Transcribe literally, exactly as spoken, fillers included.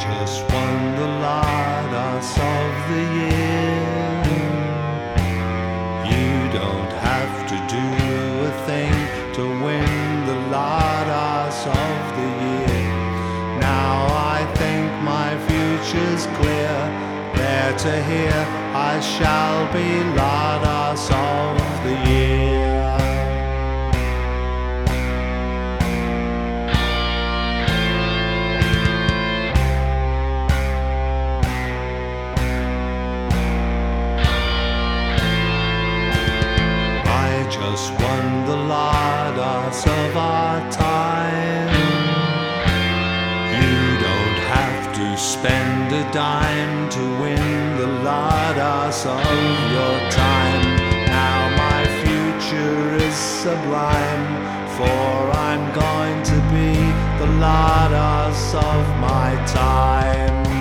just won the Ladas of the year. You don't have to do a thing to win the Ladas of the year. Now I think my future's clear. There to hear, I shall be Ladas of the year. Just won the Ladas of our time. You don't have to spend a dime to win the Ladas of your time. Now my future is sublime, for I'm going to be the Ladas of my time.